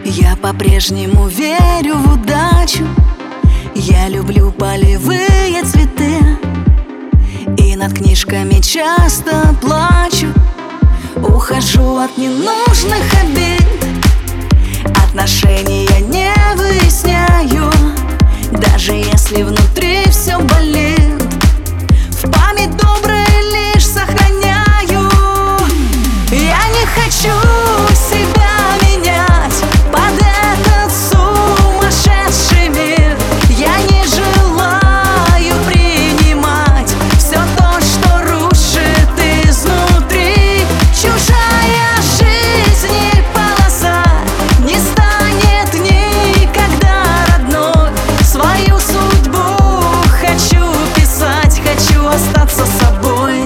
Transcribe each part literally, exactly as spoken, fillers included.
Я по-прежнему верю в удачу. Я люблю полевые цветы, и над книжками часто плачу. Ухожу от ненужных обид, отношения не выясняю, даже если внутри все болит. В память доброе лишь сохраняю. Я не хочу себя менять под этот сумасшедший мир. Я не желаю принимать все то, что рушит изнутри. Чужая жизнь и полоса не станет никогда родной. Свою судьбу хочу писать, хочу остаться собой.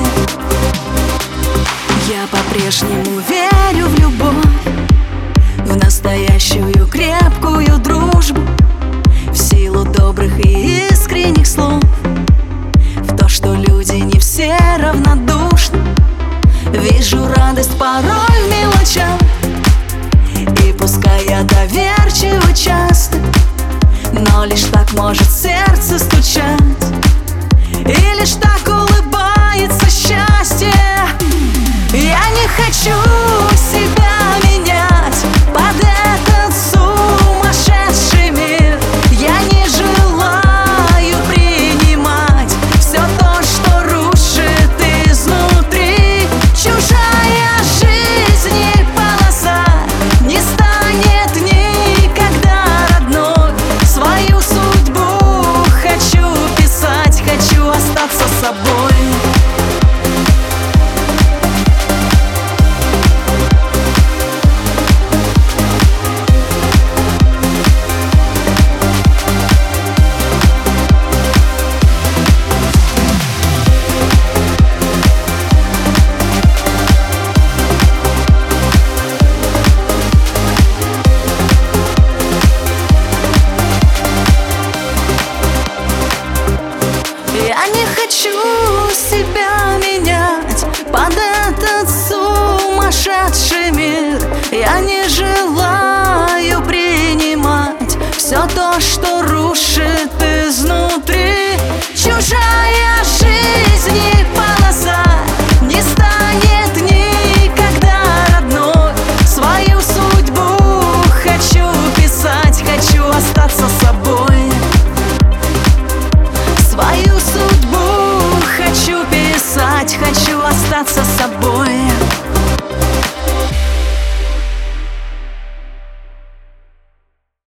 Я по-прежнему верю в любовь, в настоящую крепкую дружбу, в силу добрых и искренних слов, в то, что люди не все равнодушны. Вижу радость порой в мелочах, и пускай я доверчива часто, но лишь так может сердце стучать, и лишь так улыбается счастье. Я не хочу